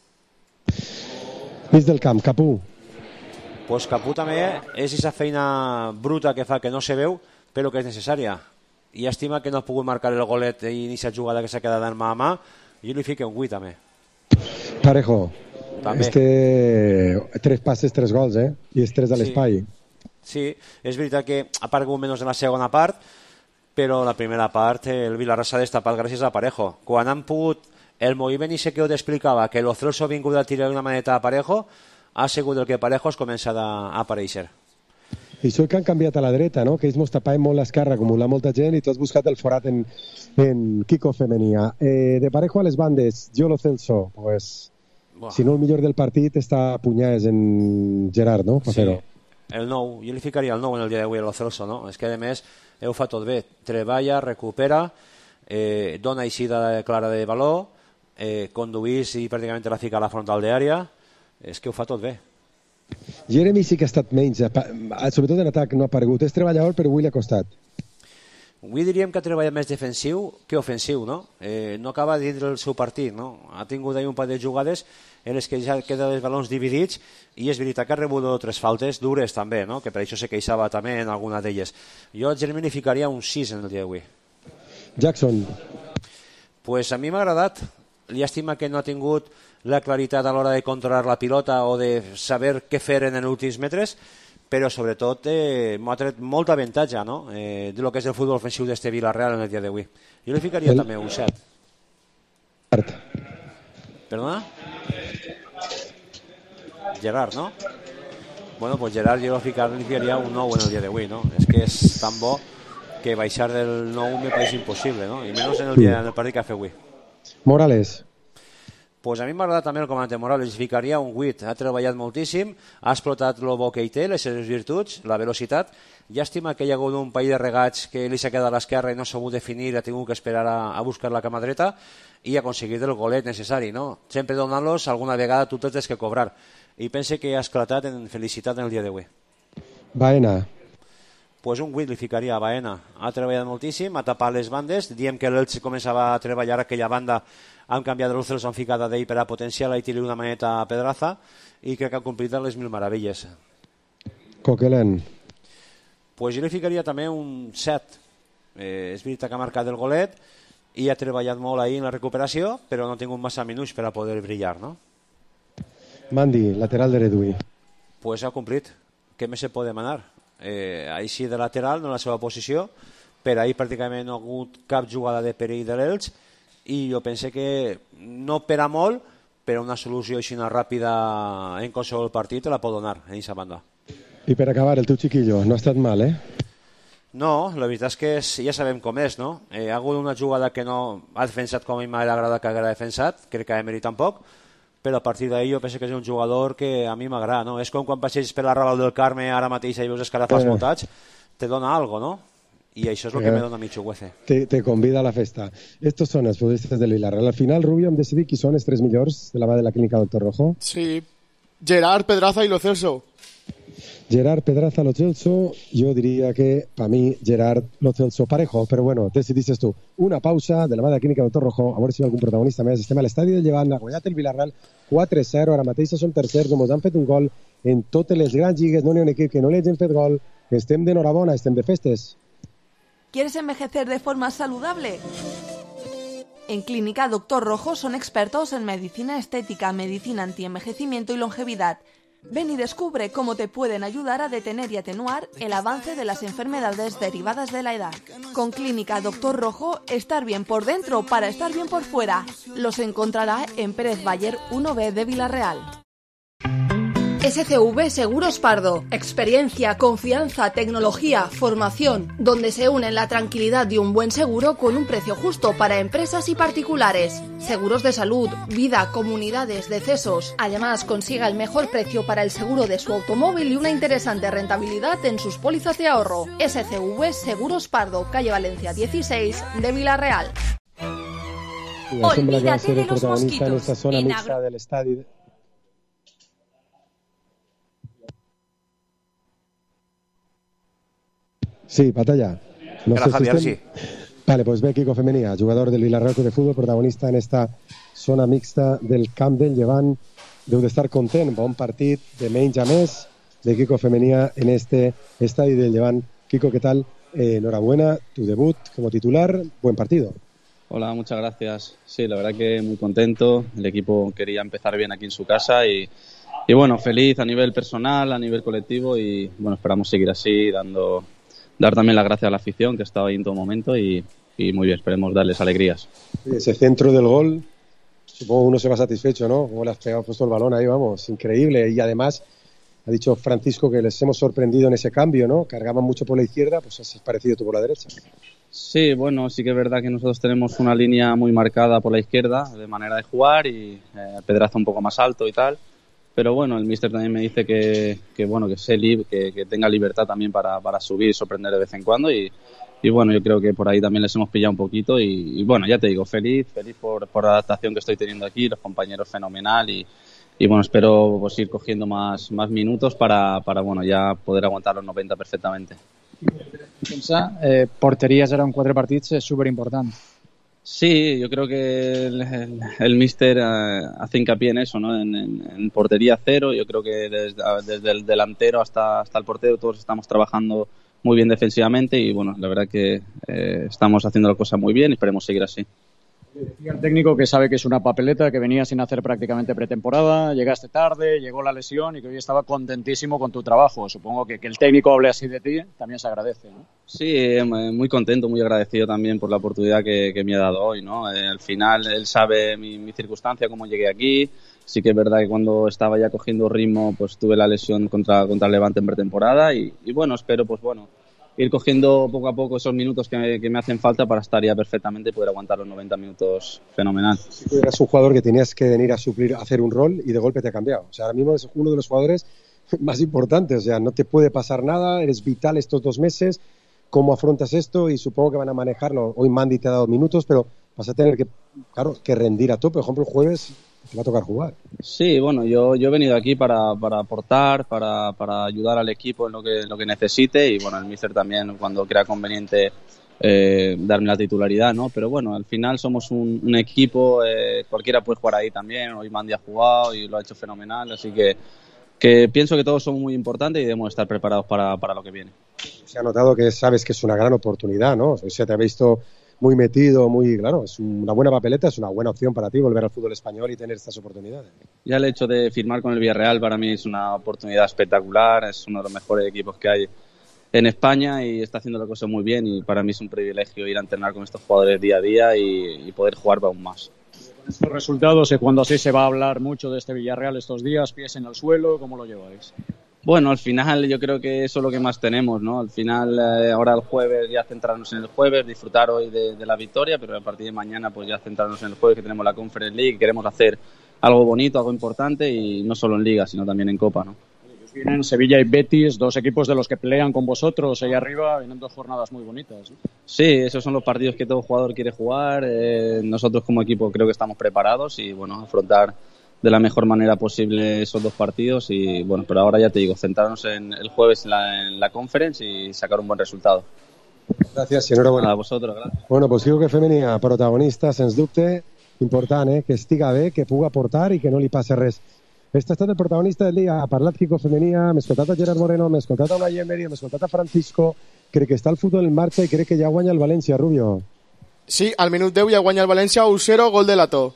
Mig del camp, Capú. Pues Capú també és aquesta feina bruta que fa que no se veu però que és necessària i estima que no ha pogut marcar el golet i aquesta jugada que s'ha quedat en mà a mà. Jo li fico un vuit també. Parejo. També. Este, tres passes, tres gols, eh? I és tres a l'espai. Sí. sí, és veritat que ha aparegut menys en la segona part, però la primera part el Villarreal s'ha destapat gràcies a Parejo. Quan han pogut, el moviment i sé que ho t'explicava, que Lo Celso ha vingut a tirar una maneta a Parejo, ha sigut el que Parejo has començat a, a aparèixer. I això que han canviat a la dreta, no? Que ells mos tapaven molt l'esquerra, acumular molta gent, i tu has buscat el forat en, en Kiko Femenia. Eh, de Parejo a les bandes, jo Lo Celso, pues... Buah. Si no el millor del partit està a punyades en Gerard, no? Pacero. Sí, el nou, jo li ficaria el nou en el dia d'avui a Lo Celso, no? És que a més ho fa tot bé, treballa, recupera, eh, dona eixida clara de valor, eh, conduís i pràcticament la fica a la frontal d'àrea, és que ho fa tot bé. Jeremy sí que ha estat menys, sobretot en atac no ha aparegut, és treballador però avui li ha costat. Avui diríem que ha treballat més defensiu que ofensiu, no? Eh, no acaba dins del seu partit, no? Ha tingut ahí un par de jugades en les que ja queden els balons dividits i és veritat que ha rebut tres faltes dures també, no? Que per això se queixava també en alguna d'elles. Jo a Jeremy li ficaria un sis en el dia d'avui. Jackson. Pues a mi m'ha agradat. Llàstima que no ha tingut la claritat a l'hora de controlar la pilota o de saber què fer en els últims metres, però sobretot eh, m'ha tret molt avantatge, no? eh, de lo que és el futbol ofensiu d'este Villarreal en el dia d'avui. Jo li ficaria el... també un set. Gerard. Perdona? Gerard, no? Bueno, pues Gerard jo li ficaria un nou en el dia d'avui, no? És que és tan bo que baixar del nou me pareix impossible, no? I menys en el, dia, en el partit que ha fet avui. Morales. Pues a mi m'ha agradat també el comandant Morales, ficaria un vuit, ha treballat moltíssim, ha explotat el bo que hi té, les seves virtuts, la velocitat. Llàstima que hi ha hagut un país de regats que li s'ha quedat a l'esquerra i no s'ha sabut definir, ha tingut que esperar a, a buscar la cama dreta i ha aconseguit el golet necessari, no? Sempre donant-los alguna vegada tu tens que cobrar. i pense que ha esclatat en felicitat en el dia d'avui. Baena. Pues un vuit li ficaria a Baena. Ha treballat moltíssim, ha tapat les bandes, diem que l'Elx començava a treballar aquella banda, han canviat de Luceros, han ficat a d'ell per a potenciar-la i tirar una maneta a Pedraza, i crec que ha complit les mil meravelles. Coquelin. Pues jo li ficaria també un set. Eh, és veritat que ha marcat el golet i ha treballat molt ahir en la recuperació, però no ha tingut massa minuts per a poder brillar, no? Mandi, lateral de Redui. Pues ha complit. Què més se pot demanar? Eh, ahir sí de lateral, no la seva posició, però ahir pràcticament no ha hagut cap jugada de perill de l'Elx i jo pense que no per a molt, però una solució així ràpida en qualsevol partit la pot donar en aquesta banda. I per acabar, el teu chiquillo, no ha estat mal, eh? No, la veritat és que és, ja sabem com és, no? Eh, ha hagut una jugada que no ha defensat com a mi m'ha agradat que haguera defensat, crec que a Emery tampoc, però a partir d'ahir jo penso que és un jugador que a mi m'agrada, no? És com quan passeges per la Raval del Carme ara mateix i veus escarafals eh. muntats, te dona algo, no? I això és el que eh. me dona mi Chuguece. Te, te convida a la festa. Estos son els futbolistes del Villarreal. Al final, Rubio, hem decidit qui són els tres millors de la mà de la clínica Doctor Rojo. Sí, Gerard, Pedraza i Lo Celso. Gerard, Pedraza, Lo Celso, yo diría que para mí Gerard, Lo Celso, parejo, pero bueno, decidiste tú. Una pausa de la mà de la clínica Doctor Rojo, a veure si hi ha algun protagonista més. Estem a l'estadi del Llevant, ha guanyat el Villarreal quatre zero, ara mateix són tercers, només han fet un gol en totes les grans lligues, no n'hi ha un equip que no li hagin fet gol, estem d'enhorabona, estem de festes. ¿Quieres envejecer de forma saludable? En Clínica Doctor Rojo son expertos en medicina estética, medicina antienvejecimiento y longevidad. Ven y descubre cómo te pueden ayudar a detener y atenuar el avance de las enfermedades derivadas de la edad. Con Clínica Doctor Rojo, estar bien por dentro para estar bien por fuera. Los encontrará en Pérez Bayer uno B de Villarreal. S C V Seguros Pardo. Experiencia, confianza, tecnología, formación, donde se unen la tranquilidad de un buen seguro con un precio justo para empresas y particulares. Seguros de salud, vida, comunidades, decesos. Además, consiga el mejor precio para el seguro de su automóvil y una interesante rentabilidad en sus pólizas de ahorro. S C V Seguros Pardo, calle Valencia dieciséis de Villarreal. Olvídate de los mosquitos. En esta zona mixta del estadio. Sí, Batalla. No sé Javier, si estem... sí. Vale, pues ve Kiko Femenía, jugador del Villarreal de Fútbol, protagonista en esta zona mixta del Camp del Llevant. Deu d'estar content, bon partit de menys a més de Kiko Femenía en este estadio del Llevant. Kiko, ¿qué tal? Eh, enhorabuena, tu debut como titular, buen partido. Hola, muchas gracias. Sí, la verdad que muy contento. El equipo quería empezar bien aquí en su casa y, y bueno, feliz a nivel personal, a nivel colectivo y bueno, esperamos seguir así, dando... dar también las gracias a la afición que ha estado ahí en todo momento y, y muy bien, esperemos darles alegrías. Ese centro del gol, supongo uno se va satisfecho, ¿no? Como le has pegado, puesto el balón ahí, vamos, increíble. Y además, ha dicho Francisco que les hemos sorprendido en ese cambio, ¿no? Cargaban mucho por la izquierda, pues has parecido tú por la derecha. Sí, bueno, sí que es verdad que nosotros tenemos una línea muy marcada por la izquierda de manera de jugar y eh, Pedraza un poco más alto y tal. Pero bueno, el míster también me dice que, que bueno, que sé lib, que, que tenga libertad también para, para subir y sorprender de vez en cuando y, y bueno, yo creo que por ahí también les hemos pillado un poquito y, y bueno, ya te digo, feliz, feliz por, por la adaptación que estoy teniendo aquí, los compañeros fenomenal y, y bueno, espero pues ir cogiendo más, más minutos para, para bueno, ya poder aguantar los noventa perfectamente. Pensa, eh, porteries ara en quatre partits és superimportant. Sí, yo creo que el, el, el míster uh, hace hincapié en eso, ¿no? En, en, en portería cero. Yo creo que desde, desde el delantero hasta, hasta el portero todos estamos trabajando muy bien defensivamente y bueno, la verdad que eh, estamos haciendo la cosa muy bien y esperemos seguir así. Decía el técnico que sabe que es una papeleta, que venía sin hacer prácticamente pretemporada, llegaste tarde, llegó la lesión y que hoy estaba contentísimo con tu trabajo. Supongo que que el técnico hable así de ti también se agradece, ¿no? Sí, muy contento, muy agradecido también por la oportunidad que, que me ha dado hoy, ¿no? Eh, al final él sabe mi, mi circunstancia, cómo llegué aquí. Sí que es verdad que cuando estaba ya cogiendo ritmo, pues tuve la lesión contra, contra el Levante en pretemporada y, y bueno, espero pues bueno ir cogiendo poco a poco esos minutos que me, que me hacen falta para estar ya perfectamente y poder aguantar los noventa minutos fenomenal. Si tú eras un jugador que tenías que venir a suplir, a hacer un rol y de golpe te ha cambiado. O sea, ahora mismo es uno de los jugadores más importantes. O sea, no te puede pasar nada, eres vital estos dos meses. ¿Cómo afrontas esto? Y supongo que van a manejarlo. Hoy Mandy te ha dado minutos, pero vas a tener que, claro, que rendir a tope. Por ejemplo, el jueves te va a tocar jugar. Sí, bueno, yo, yo he venido aquí para, para aportar, para, para ayudar al equipo en lo que, en lo que necesite y bueno, el míster también cuando crea conveniente eh, darme la titularidad, ¿no? Pero bueno, al final somos un, un equipo, eh, cualquiera puede jugar ahí también, hoy Mandy ha jugado y lo ha hecho fenomenal, así que, que pienso que todos somos muy importantes y debemos estar preparados para, para lo que viene. Se ha notado que sabes que es una gran oportunidad, ¿no? Se te ha visto muy metido, muy claro, es una buena papeleta, es una buena opción para ti volver al fútbol español y tener estas oportunidades. Ya el hecho de firmar con el Villarreal para mí es una oportunidad espectacular, es uno de los mejores equipos que hay en España y está haciendo las cosas muy bien y para mí es un privilegio ir a entrenar con estos jugadores día a día y, y poder jugar aún más. Estos resultados, y cuando así se va a hablar mucho de este Villarreal estos días, pies en el suelo, ¿cómo lo lleváis? Bueno, al final yo creo que eso es lo que más tenemos, ¿no? Al final, eh, ahora el jueves ya centrarnos en el jueves, disfrutar hoy de, de la victoria, pero a partir de mañana pues ya centrarnos en el jueves que tenemos la Conference League, queremos hacer algo bonito, algo importante y no solo en Liga, sino también en Copa, ¿no? Vienen Sevilla y Betis, dos equipos de los que pelean con vosotros ahí arriba, vienen dos jornadas muy bonitas, ¿no? Sí, esos son los partidos que todo jugador quiere jugar, eh, nosotros como equipo creo que estamos preparados y bueno, afrontar de la mejor manera posible esos dos partidos y bueno, pero ahora ya te digo, centrarnos en el jueves en la, en la Conference y sacar un buen resultado. Gràcies i enhorabona. A vosaltres, gràcies. Bueno, pues digo que Femenia, protagonista, sens dubte, important, eh? Que estiga bé, que puga aportar i que no li passi res. Este ha estat el protagonista del dia, ha parlat Kiko Femenia, m'he escoltat a Gerard Moreno, m'he escoltat a Unai Emery, m'he escoltat a Francisco, crec que està el futbol en marxa i crec que ja guanya el València, Rubio. Sí, al minut deu ja guanya el València u zero, gol de Lato.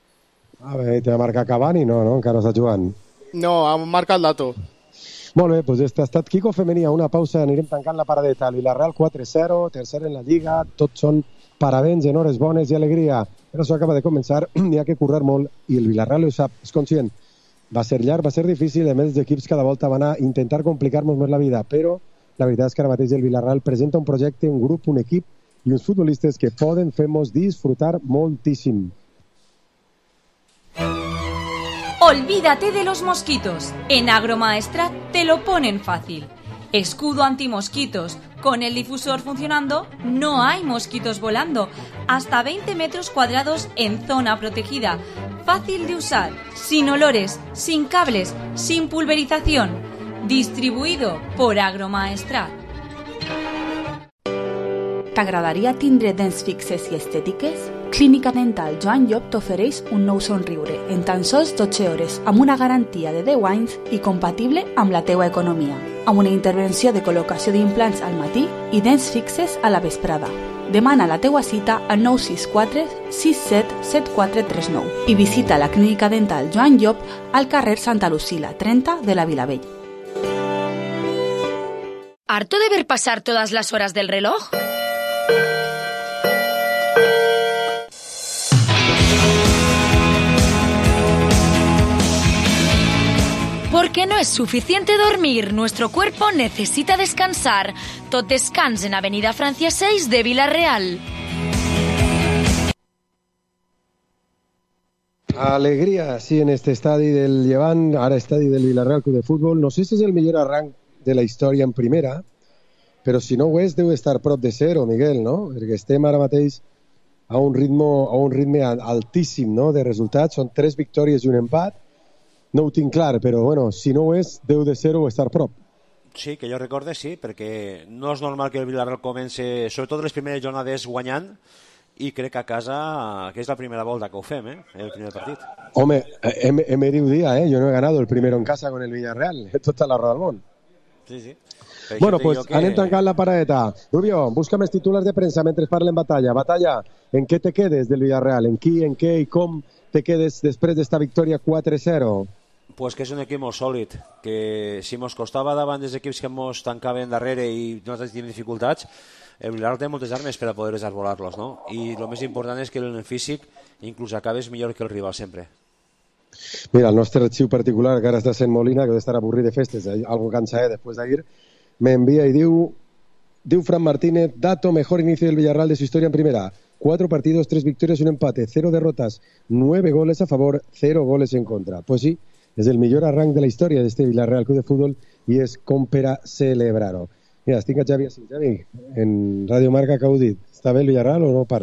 A veure, te va marcar Cavani? No, no, encara està jugant. No, ha marcat Lato. Molt bé, doncs este ha estat Kiko Femenia, una pausa, anirem tancant la paradeta. El Villarreal quatre zero, tercer en la Lliga, tots són parabéns, enhores bones i alegria. Però això acaba de començar, n'hi ha que currar molt i el Villarreal ho sap, és conscient. Va ser llarg, va ser difícil, a més els equips cada volta van a intentar complicar-nos més la vida, però la veritat és que ara mateix el Villarreal presenta un projecte, un grup, un equip i uns futbolistes que poden fer-nos disfrutar moltíssim. Olvídate de los mosquitos. En Agromaestrat te lo ponen fácil. Escudo antimosquitos. Con el difusor funcionando, no hay mosquitos volando. Hasta veinte metros cuadrados en zona protegida. Fácil de usar, sin olores, sin cables, sin pulverización. Distribuïdo por Agromaestrat. T'agradaria tindre dents fixes i estètiques? Clínica Dental Joan Llop t'ofereix un nou somriure en tan sols dotze hores amb una garantia de deu anys i compatible amb la teua economia. Amb una intervenció de col·locació d'implants al matí i dents fixes a la vesprada. Demana la teua cita al nou sis quatre sis set set quatre tres nou i visita la Clínica Dental Joan Llop al carrer Santa Lucila, trenta de la Vilavell. ¿Harto de ver pasar todas las horas del reloj? Porque no es suficiente dormir, nuestro cuerpo necesita descansar. Tot descans en Avenida Francia seis de Villarreal. Alegria, sí, en este estadi del Llevant, ara estadi del Villarreal Club de Futbol. No sé si és el millor arranc de la història en primera, però si no ho és, deu estar prop de zero, Miguel, no? Perquè estem ara mateix a un ritme, a un ritme altíssim, no?, de resultats. Són tres victòries i un empat. No ho tinc clar, però bueno, si no ho és, deu de ser o estar prop. Sí, que jo recorde, sí, perquè no és normal que el Villarreal comenci, sobretot les primeres jornades, guanyant, i crec que a casa, que és la primera volta que ho fem, eh, el primer partit. Home, Emery ho dia, eh? Yo no he ganado el primero en casa con el Villarreal. Tota la roda del món. Sí, sí. Bueno, pues que... anem tancant la paradeta. Rubio, busca més titulars de premsa mentre parlen batalla. Batalla, en què te quedes del Villarreal? En qui, en què i com te quedes després d'esta victòria quatre zero? Pues que és un equip molt sòlid, que si mos costava davant dels equips que mos tancaven darrere i nosaltres tenim dificultats, el Villarreal té moltes armes per a poder desarbolar-los, no? I el més important és que en el físic inclús acabes millor que el rival sempre. Mira, el nostre arxiu particular, que ara està sent Molina, que deu estar avorrit de festes, algo cansa, eh, després d'ahir, me envía y diu, diu Fran Martínez, dato mejor inicio del Villarreal de su historia en primera. Cuatro partidos, tres victorias y un empate, cero derrotas, nueve goles a favor, cero goles en contra. Pues sí, és el millor arranc de la història d'este Villarreal Club de Futbol i és com per a celebrar-ho. Mira, estic a Xavi així. Xavi, en Radio Marca que heu dit? Està bé el Villarreal o no parlen?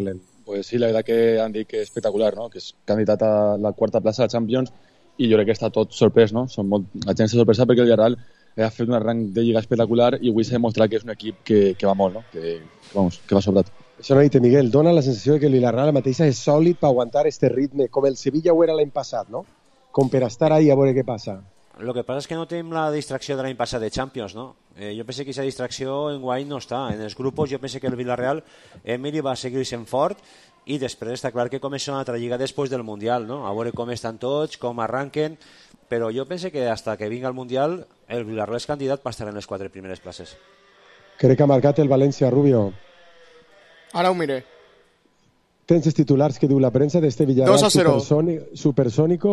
Pues sí, la verdad que han dit que és espectacular, no? Que és candidat a la quarta plaça de Champions i jo crec que està tot sorprès, no? Són molt... La gent s'ha sorpresa perquè el Villarreal ha fet un arranc de lliga espectacular i avui s'ha demostrat que és un equip que, que va molt, no? Que, que, vamos, que va sobrat. Això no ha dit Miguel, dona la sensació de que el Villarreal mateixa és sòlid per aguantar este ritme, com el Sevilla ho era l'any passat, no? Com per estar ahí a veure què passa. Lo que pasa es que no tenim la distracció de l'any passat de Champions, no? Eh, jo pense que aquesta distracció en guany no està. En els grupos jo pense que el Villarreal, Emily va seguir sent fort i després està clar que comença una altra lliga després del Mundial, no? A veure com estan tots, com arranquen, però jo pense que hasta que vinga el Mundial el Villarreal és candidat per estar en les quatre primeres places. Crec que ha marcat el València, Rubio. Ara ho miré. Tens els titulars que diu la premsa d'este Villarreal dos a cero. supersónico, supersónico?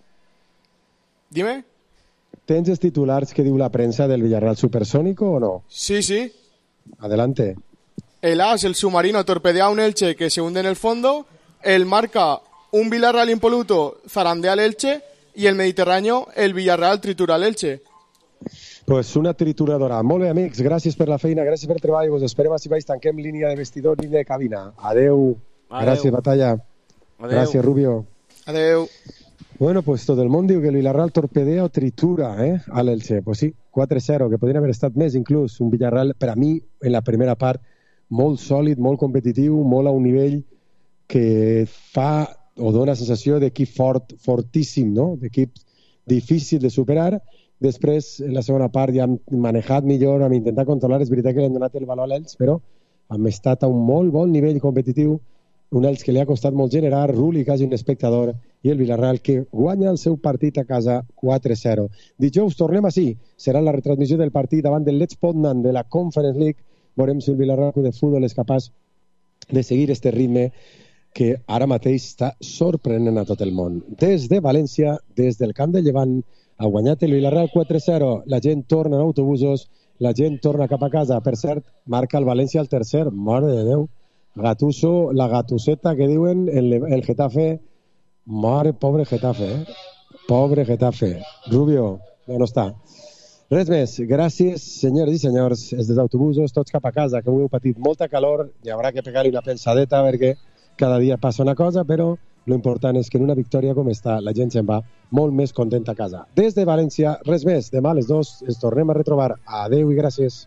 Dime. ¿Tens els titulars que diu la prensa del Villarreal supersónico o no? Sí, sí. Adelante. El A S, el submarino, torpedea a un Elche que se hunde en el fondo. El Marca, un Villarreal impoluto, zarandea al Elche. Y el Mediterráneo, el Villarreal tritura al Elche. Pues una trituradora. Molt bé, amics, gràcies per la feina, gràcies per el treball. Vos esperem si vais, tanquem línia de vestidor, línia de cabina. Adeu. Adeu. Gràcies, Batalla. Adeu. Gràcies, Rubio. Adeu. Bueno, pues todo el món diu que el Villarreal torpedea o tritura eh, a l'Elche. Pues sí, quatre cero, que podrien haver estat més inclús. Un Villarreal, per a mi, en la primera part, molt sòlid, molt competitiu, molt a un nivell que fa o dona sensació d'equip fort, fortíssim, no? D'equip difícil de superar. Després, en la segona part, ja han manejat millor, han intentat controlar. És veritat que li han donat el valor a l'Elche, però han estat a un molt bon nivell competitiu. Un Elche que li ha costat molt generar, Rulli quasi un espectador, i el Villarreal que guanya el seu partit a casa quatre zero. Dijous tornem així, serà la retransmissió del partit davant del Lech Poznan de la Conference League. Veurem si el Villarreal de futbol és capaç de seguir este ritme que ara mateix està sorprenent a tot el món. Des de València, des del camp de Llevant, ha guanyat el Villarreal quatre zero. La gent torna en autobusos, la gent torna cap a casa. Per cert, marca el València al tercer. Mare de Déu. Gatuso, la gatuseta que diuen el, el Getafe. Mare, pobre Getafe, eh? Pobre Getafe. Rubio, ja no està. Res més. Gràcies, senyores i senyors. Els dels autobusos, tots cap a casa, que ho heu patit molta calor. Hi haurà que pegar-hi una pensadeta perquè cada dia passa una cosa, però lo important és que en una victòria com esta la gent se'n va molt més contenta a casa. Des de València, res més. Demà a les dos ens tornem a retrobar. Adeu i gràcies.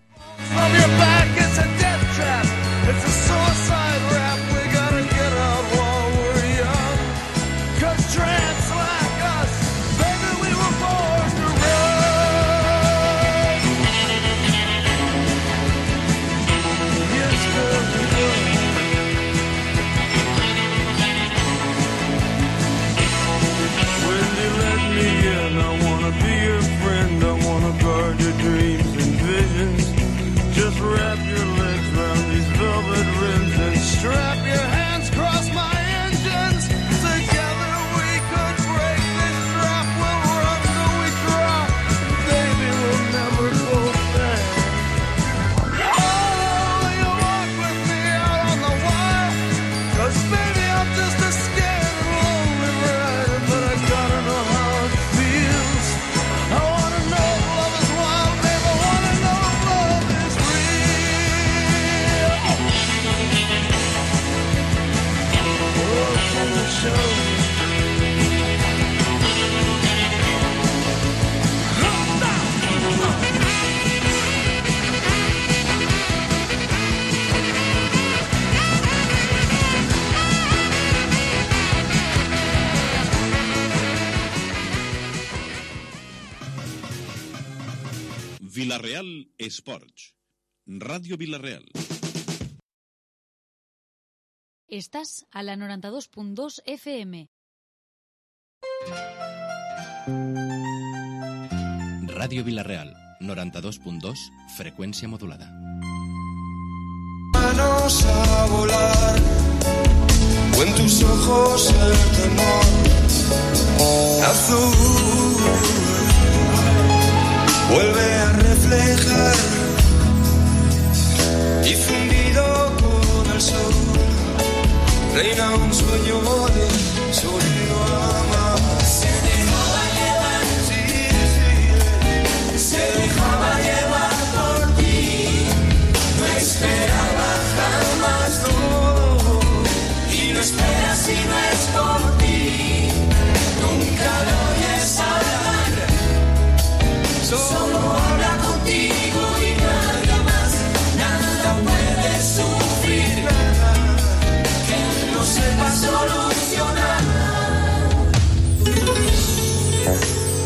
It's a suicide rap, we gotta get out while we're young. Cause tramps like us, baby, we were born to run. Yes, girl, we will. When you let me in, I wanna be your friend. I wanna guard your dreams and visions. Just wrap your legs round these velvet rims and strap your hands across my engines. Together we could break this trap. We'll run till we drop. Baby, we'll never go back. Oh, you walk with me out on the wire. Cause baby, I'm just a scared and lonely rider. But I gotta know how it feels. I wanna know if love is wild, babe. I wanna know if love is real. Oh, can I show you? Villarreal Sports. Radio Villarreal. Estás a la noranta-dos punt dos F M. Radio Villarreal, noranta-dos punt dos, frecuencia modulada. Manos a volar, o en tus ojos el temor azul vuelve a reflejar y fundido con el sol reina un sueño de